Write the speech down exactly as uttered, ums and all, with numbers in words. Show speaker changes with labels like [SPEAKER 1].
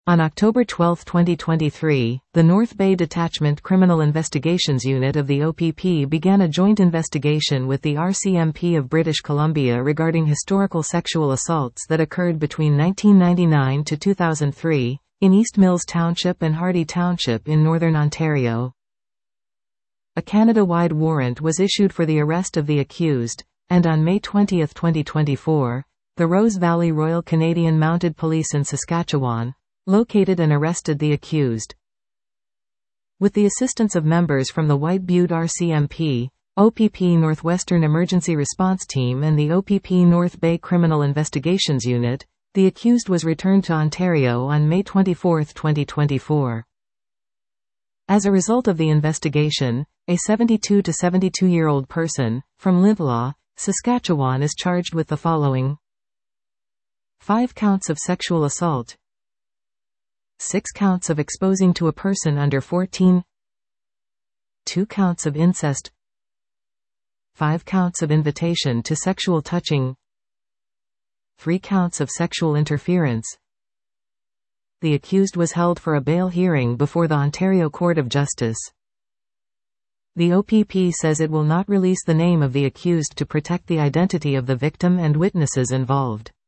[SPEAKER 1] On October twelfth twenty twenty-three, the North Bay Detachment Criminal Investigations Unit of the O P P began a joint investigation with the R C M P of British Columbia regarding historical sexual assaults that occurred between nineteen ninety-nine to two thousand three, in East Mills Township and Hardy Township in Northern Ontario. A Canada-wide warrant was issued for the arrest of the accused, and on May twentieth twenty twenty-four, the Rose Valley Royal Canadian Mounted Police in Saskatchewan located and arrested the accused. With the assistance of members from the White Butte R C M P, O P P Northwestern Emergency Response Team and the O P P North Bay Criminal Investigations Unit, the accused was returned to Ontario on May twenty-fourth twenty twenty-four. As a result of the investigation, a seventy-two to seventy-two-year-old person, from Lintlaw, Saskatchewan is charged with the following: five counts of sexual assault, six counts of exposing to a person under fourteen, two counts of incest, five counts of invitation to sexual touching, three counts of sexual interference. The accused was held for a bail hearing before the Ontario Court of Justice. The O P P says it will not release the name of the accused to protect the identity of the victim and witnesses involved.